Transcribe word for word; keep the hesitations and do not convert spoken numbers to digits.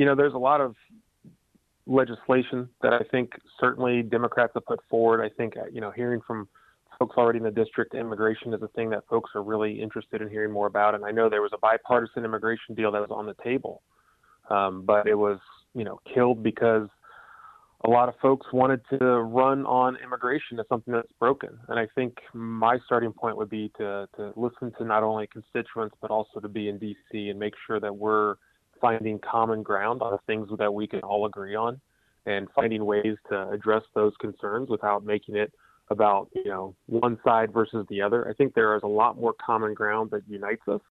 you know, there's a lot of legislation that I think certainly Democrats have put forward. I think, uh, you know, hearing from folks already in the district, immigration is a thing that folks are really interested in hearing more about. And I know there was a bipartisan immigration deal that was on the table, um, but it was, you know, killed because a lot of folks wanted to run on immigration as something that's broken. And I think my starting point would be to, to listen to not only constituents, but also to be in D C and make sure that we're finding common ground on things that we can all agree on and finding ways to address those concerns without making it about, you know, one side versus the other. I think there is a lot more common ground that unites us